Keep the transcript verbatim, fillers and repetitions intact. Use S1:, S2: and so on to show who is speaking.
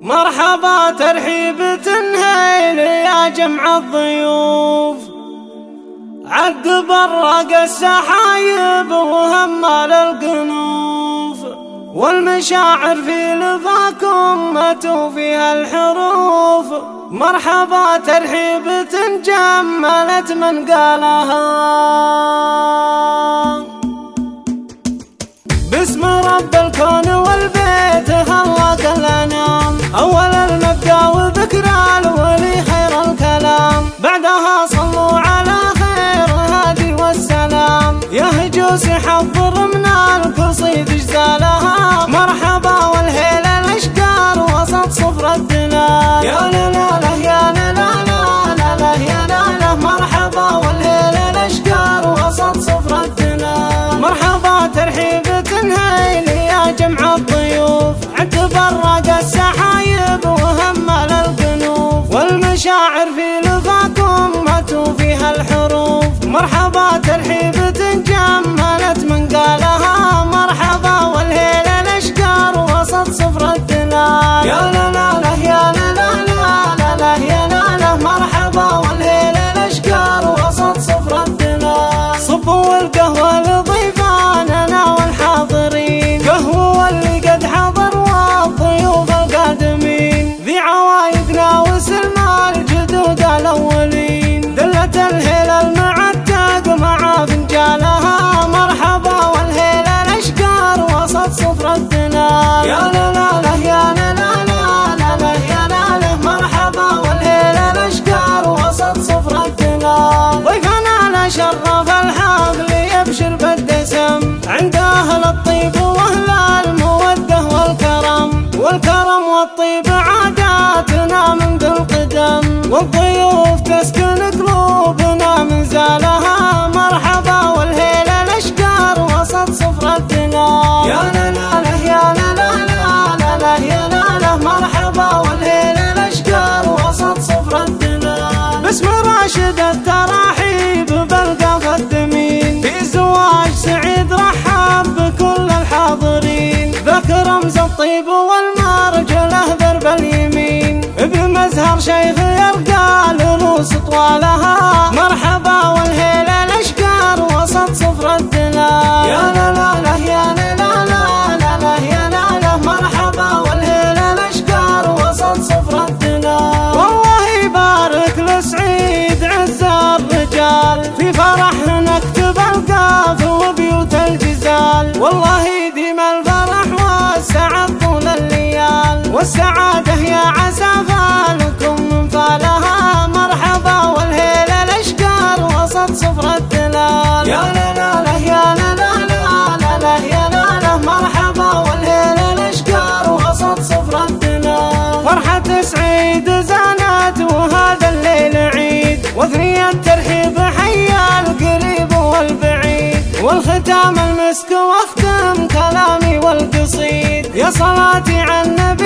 S1: مرحبا ترحيب تنهيل يا جمع الضيوف، عد برق السحايب وهمال القنوف، والمشاعر في لفاكم ماتوا فيها الحروف. مرحبا ترحيب تنجملت من قالها، باسم رب الكون والبيت خلق الأنام، أول المبدأ وذكر الولي خير الكلام، بعدها صلوا على خير الهادي والسلام، يهجوس حضر من القصيد اجزالها. مرحبا والهيل الأشقار وسط صفر الدلال، يا لاله يا لاله يا لاله. مرحبا والهيل الأشقار وسط صفر الدلال، مرحبا ترحيب تنهيل يا جمع الضيوف، عد برق السحايب وهمل القنوف، والمشاعر في لفاكم ماتوا فيها الحروف. مرحبا ترحيب تنجملت من قالها، مرحبا والهيل الأشقار وسط صفر الدلال، يا لاله يا لاله يا لاله. مرحبا والهيل الأشقار وسط صفر الدلال، صبوا القهوة لضيفاننا والحاضرين، قهوة اللي قد حضر والضيوف القادمين، ذي عوايقنا وسلنا الجدود الأولين، دلت الهيل المعتق مع فنجالها. مرحبا والهيل الأشقار وسط صفر الدلال، يا لاله يا لاله يا لاله. مرحبا والهيل الأشقار وسط صفر الدلال، ضيفنا لشرف الحفل يبشر بالدسم، عند أهل الطيب وأهل المودة والكرم، والكرم والطيب عاداتنا منذ القدم، والضيوف تسكن قلوبنا من زالها. مرحبا والهيل الأشقار وسط صفر الدلال، يا لاله يا لاله يا لاله. مرحبا والهيل الأشقار وسط صفر الدلال، باسم راشد التراحيب بالقاف الدمين، في زواج سعيد رحب بكل الحاضرين، ذاك رمز الطيب والمرجله ذرب اليمين، بمزهر شيخ يرقى لروس طوالها. مرحبا والهيل الأشقار وسط صفر الدلال، يا لاله يا لاله يا لاله. مرحبا والهيل الأشقار وسط صفر الدلال، والله يبارك لسعيد عز الرجال، في فرح نكتب القاف وبيوت الجزال، والله يديم الفرح والسعد طول الليال، والسعادة يا عسافة لكم من فالها. مرحبا والهيل الأشقار وسط صفر الدلال، يا لاله يا لاله يا لاله. مرحبا والهيل الأشقار وسط صفر الدلال، فرحة سعيد زانت وهذا الليل عيد، وثنية الترحيب حيا القريب والبعيد، والختام المسك واختم كلامي والقصيد، يا صلاتي على النبي